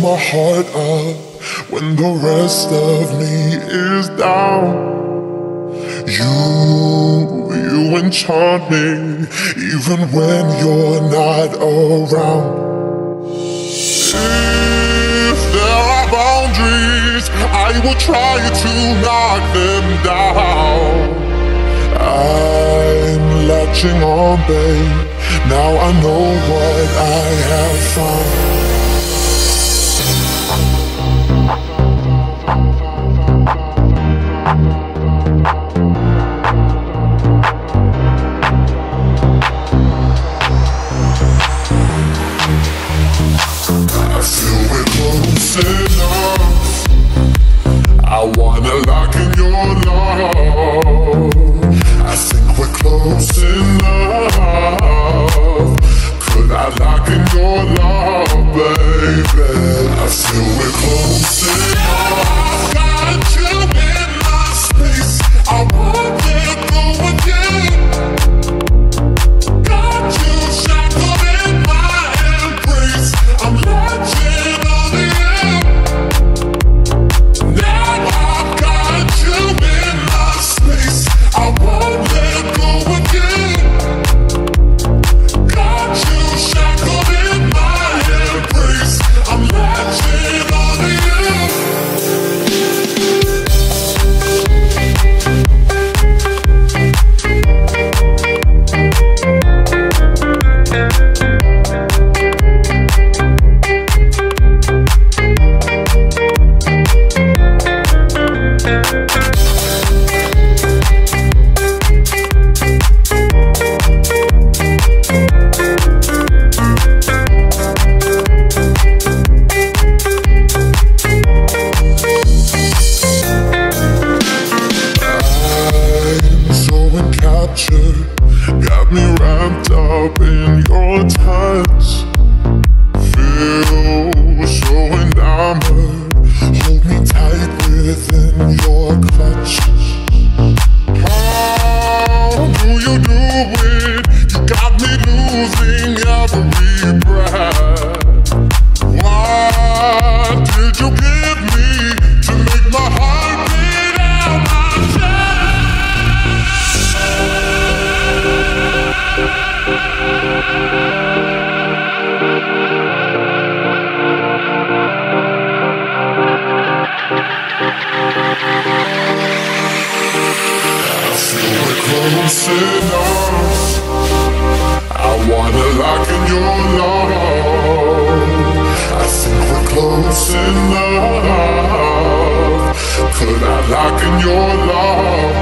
my heart up when the rest of me is down. You enchant me even when you're not around. If there are boundaries, I will try to knock them down. I'm latching on, babe. Now I know what I have found. I feel we're close enough. I wanna lock in your love. I think we're close enough. Could I lock in your love, baby? I feel we're close enough. Got you in my space. I won't let go again. Got you shackled in my embrace. I'm latching on you. Now I've got you in my space. I won't let go again. Got you shackled in my embrace. I'm latching on you. Got me wrapped up in your touch. Feel so enamored. Hold me tight within your clutch. How do you do it? You got me losing every breath. What did you give me to make my heart beat out my chest? I feel we're close enough. I wanna lock in your love. I think we're close enough. Could I lock in your love?